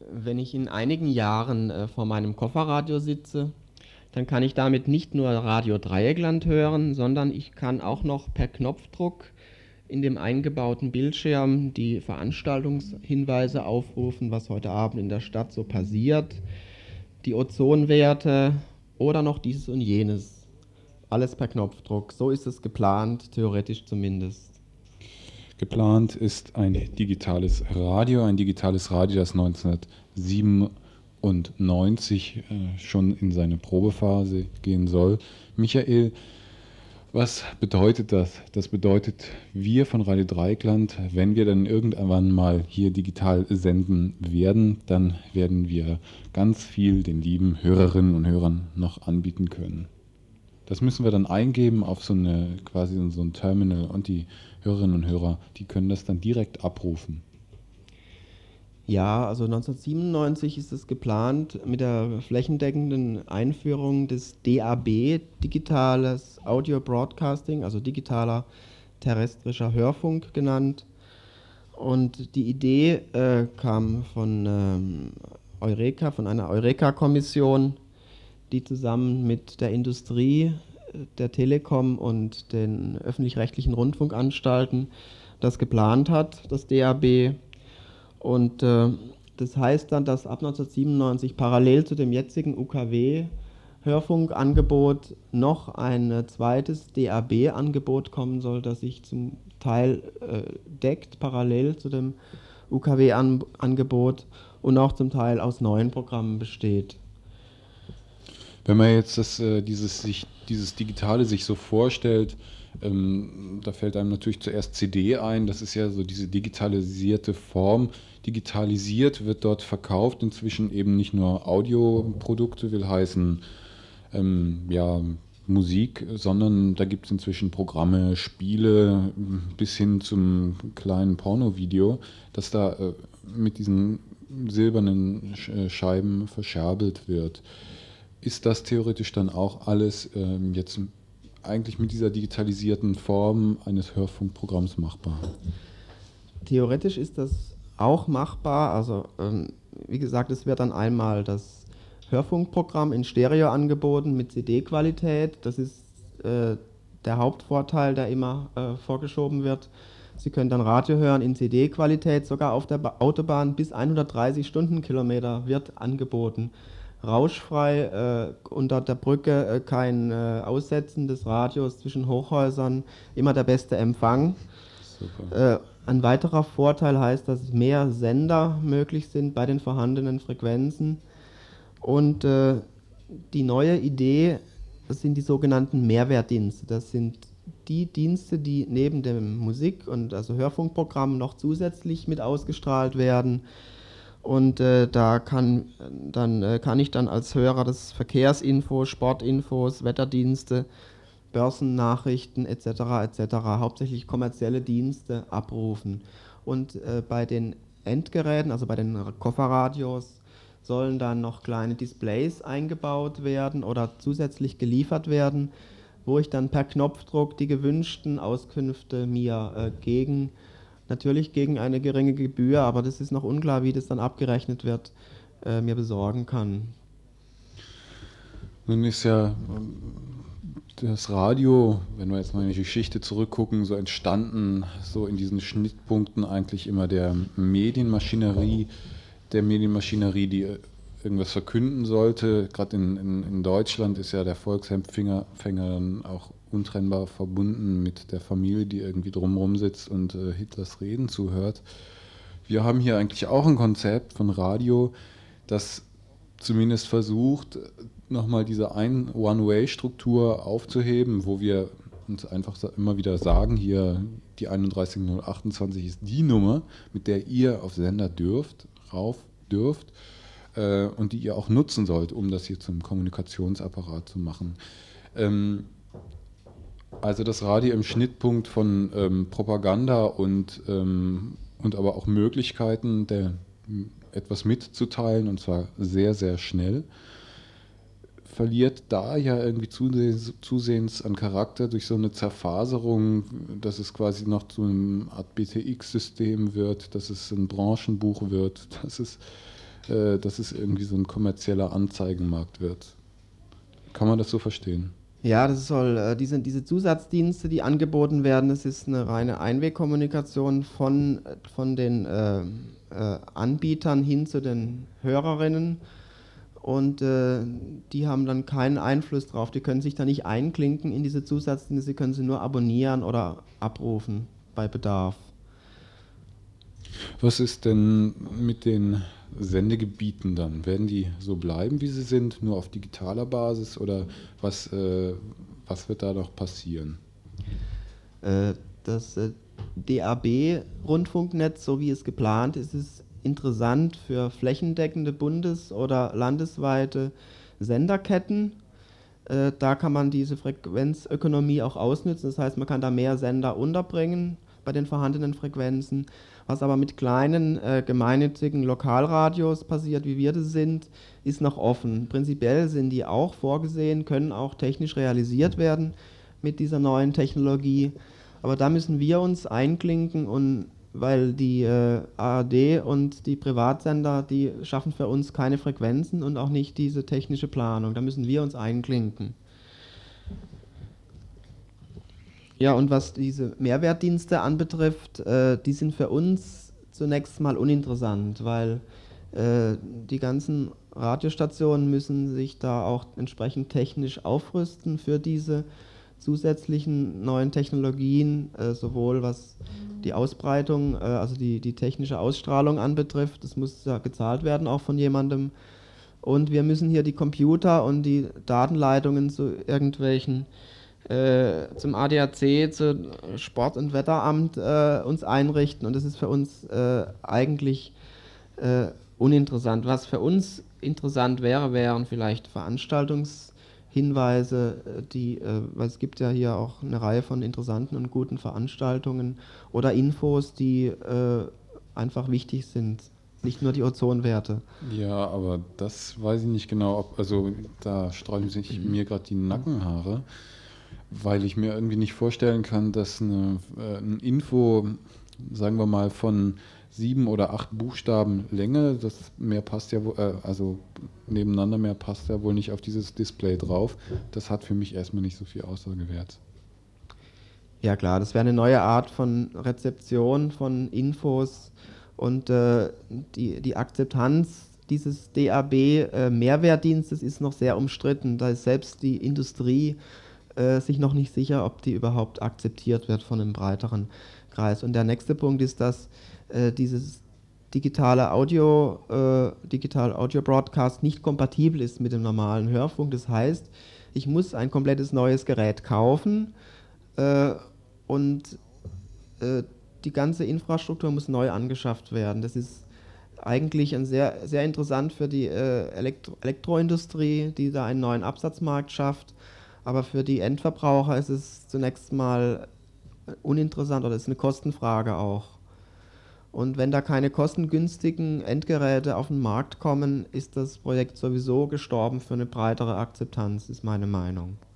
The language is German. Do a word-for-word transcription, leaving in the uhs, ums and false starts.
Wenn ich in einigen Jahren äh, vor meinem Kofferradio sitze, dann kann ich damit nicht nur Radio Dreieckland hören, sondern ich kann auch noch per Knopfdruck in dem eingebauten Bildschirm die Veranstaltungshinweise aufrufen, was heute Abend in der Stadt so passiert, die Ozonwerte oder noch dieses und jenes. Alles per Knopfdruck. So ist es geplant, theoretisch zumindest. Geplant ist ein digitales Radio, ein digitales Radio, das neunzehnhundertsiebenundneunzig äh, schon in seine Probephase gehen soll. Michael, was bedeutet das? Das bedeutet, wir von Radio Dreieckland, wenn wir dann irgendwann mal hier digital senden werden, dann werden wir ganz viel den lieben Hörerinnen und Hörern noch anbieten können. Das müssen wir dann eingeben auf so eine quasi so ein Terminal und die Hörerinnen und Hörer, die können das dann direkt abrufen. Ja, also neunzehnhundertsiebenundneunzig ist es geplant mit der flächendeckenden Einführung des D A B, digitales Audio Broadcasting, also digitaler terrestrischer Hörfunk genannt. Und die Idee äh, kam von ähm, Eureka, von einer Eureka-Kommission, die zusammen mit der Industrie, der Telekom und den öffentlich-rechtlichen Rundfunkanstalten das geplant hat, das D A B. Und äh, das heißt dann, dass ab neunzehnhundertsiebenundneunzig parallel zu dem jetzigen U K W-Hörfunkangebot noch ein äh, zweites D A B-Angebot kommen soll, das sich zum Teil äh, deckt, parallel zu dem U K W-Angebot und auch zum Teil aus neuen Programmen besteht. Wenn man jetzt das, äh, dieses, sich, dieses Digitale sich so vorstellt, ähm, da fällt einem natürlich zuerst C D ein, das ist ja so diese digitalisierte Form. Digitalisiert wird dort verkauft inzwischen eben nicht nur Audioprodukte, will heißen ähm, ja, Musik, sondern da gibt es inzwischen Programme, Spiele bis hin zum kleinen Pornovideo, das da äh, mit diesen silbernen Scheiben verscherbelt wird. Ist das theoretisch dann auch alles ähm, jetzt eigentlich mit dieser digitalisierten Form eines Hörfunkprogramms machbar? Theoretisch ist das auch machbar. Also ähm, wie gesagt, es wird dann einmal das Hörfunkprogramm in Stereo angeboten mit C D-Qualität. Das ist äh, der Hauptvorteil, der immer äh, vorgeschoben wird. Sie können dann Radio hören in C D-Qualität, sogar auf der ba- Autobahn bis hundertdreißig Stundenkilometer wird angeboten. Rauschfrei, äh, unter der Brücke äh, kein äh, Aussetzen des Radios zwischen Hochhäusern, immer der beste Empfang. Super. Äh, ein weiterer Vorteil heißt, dass mehr Sender möglich sind bei den vorhandenen Frequenzen. Und äh, die neue Idee, das sind die sogenannten Mehrwertdienste. Das sind die Dienste, die neben dem Musik- und also Hörfunkprogramm noch zusätzlich mit ausgestrahlt werden. Und äh, da kann, dann, äh, kann ich dann als Hörer das Verkehrsinfo, Sportinfos, Wetterdienste, Börsennachrichten et cetera et cetera, hauptsächlich kommerzielle Dienste abrufen. Und äh, bei den Endgeräten, also bei den Kofferradios, sollen dann noch kleine Displays eingebaut werden oder zusätzlich geliefert werden, wo ich dann per Knopfdruck die gewünschten Auskünfte mir äh, gegen, natürlich gegen eine geringe Gebühr, aber das ist noch unklar, wie das dann abgerechnet wird, äh, mir besorgen kann. Nun ist ja das Radio, wenn wir jetzt mal in die Geschichte zurückgucken, so entstanden, so in diesen Schnittpunkten eigentlich immer der Medienmaschinerie, der Medienmaschinerie, die irgendwas verkünden sollte. Gerade in, in, in Deutschland ist ja der Volksempfänger Fänger dann auch untrennbar verbunden mit der Familie, die irgendwie drumherum sitzt und äh, Hitlers Reden zuhört. Wir haben hier eigentlich auch ein Konzept von Radio, das zumindest versucht, nochmal diese ein One-Way-Struktur aufzuheben, wo wir uns einfach immer wieder sagen, hier die einunddreißig null achtundzwanzig ist die Nummer, mit der ihr auf Sender dürft, rauf dürft äh, und die ihr auch nutzen sollt, um das hier zum Kommunikationsapparat zu machen. Ähm, also das Radio im Schnittpunkt von ähm, Propaganda und, ähm, und aber auch Möglichkeiten, der, etwas mitzuteilen, und zwar sehr, sehr schnell, verliert da ja irgendwie zusehends, zusehends an Charakter durch so eine Zerfaserung, dass es quasi noch zu einem Art B T X-System wird, dass es ein Branchenbuch wird, dass es äh, dass es irgendwie so ein kommerzieller Anzeigenmarkt wird. Kann man das so verstehen? Ja, das soll, äh, diese, diese Zusatzdienste, die angeboten werden, das ist eine reine Einwegkommunikation von, von den äh, äh, Anbietern hin zu den Hörerinnen. Und äh, die haben dann keinen Einfluss drauf. Die können sich da nicht einklinken in diese Zusatzdienste, sie können sie nur abonnieren oder abrufen bei Bedarf. Was ist denn mit den Sendegebieten dann? Werden die so bleiben, wie sie sind, nur auf digitaler Basis oder was, äh, was wird da noch passieren? Äh, das äh, D A B-Rundfunknetz, so wie es geplant ist, ist interessant für flächendeckende bundes- oder landesweite Senderketten. Äh, da kann man diese Frequenzökonomie auch ausnutzen, das heißt, man kann da mehr Sender unterbringen bei den vorhandenen Frequenzen. Was aber mit kleinen äh, gemeinnützigen Lokalradios passiert, wie wir das sind, ist noch offen. Prinzipiell sind die auch vorgesehen, können auch technisch realisiert werden mit dieser neuen Technologie. Aber da müssen wir uns einklinken, und weil die äh, A R D und die Privatsender, die schaffen für uns keine Frequenzen und auch nicht diese technische Planung. Da müssen wir uns einklinken. Ja, und was diese Mehrwertdienste anbetrifft, äh, die sind für uns zunächst mal uninteressant, weil äh, die ganzen Radiostationen müssen sich da auch entsprechend technisch aufrüsten für diese zusätzlichen neuen Technologien, äh, sowohl was die Ausbreitung, äh, also die, die technische Ausstrahlung anbetrifft. Das muss ja gezahlt werden auch von jemandem. Und wir müssen hier die Computer und die Datenleitungen zu irgendwelchen äh, zum A D A C, zum Sport- und Wetteramt äh, uns einrichten, und das ist für uns äh, eigentlich äh, uninteressant. Was für uns interessant wäre, wären vielleicht Veranstaltungshinweise, äh, die, äh, weil es gibt ja hier auch eine Reihe von interessanten und guten Veranstaltungen oder Infos, die äh, einfach wichtig sind. Nicht nur die Ozonwerte. Ja, aber das weiß ich nicht genau, ob, also da sträuben sich mir gerade die Nackenhaare, weil ich mir irgendwie nicht vorstellen kann, dass eine, äh, ein Info, sagen wir mal, von sieben oder acht Buchstaben Länge, das mehr passt ja, wo- äh, also nebeneinander mehr passt ja wohl nicht auf dieses Display drauf. Das hat für mich erstmal nicht so viel Aussagewert. Ja klar, das wäre eine neue Art von Rezeption von Infos, und äh, die, die Akzeptanz dieses D A B-Mehrwertdienstes ist noch sehr umstritten. Da ist selbst die Industrie äh, sich noch nicht sicher, ob die überhaupt akzeptiert wird von einem breiteren Kreis. Und der nächste Punkt ist, dass äh, dieses digitale Audio, äh, Digital Audio Broadcast nicht kompatibel ist mit dem normalen Hörfunk. Das heißt, ich muss ein komplettes neues Gerät kaufen, äh, und äh, die ganze Infrastruktur muss neu angeschafft werden. Das ist eigentlich ein sehr, sehr interessant für die äh, Elektro Elektroindustrie, die da einen neuen Absatzmarkt schafft. Aber für die Endverbraucher ist es zunächst mal uninteressant, oder ist eine Kostenfrage auch. Und wenn da keine kostengünstigen Endgeräte auf den Markt kommen, ist das Projekt sowieso gestorben für eine breitere Akzeptanz, ist meine Meinung.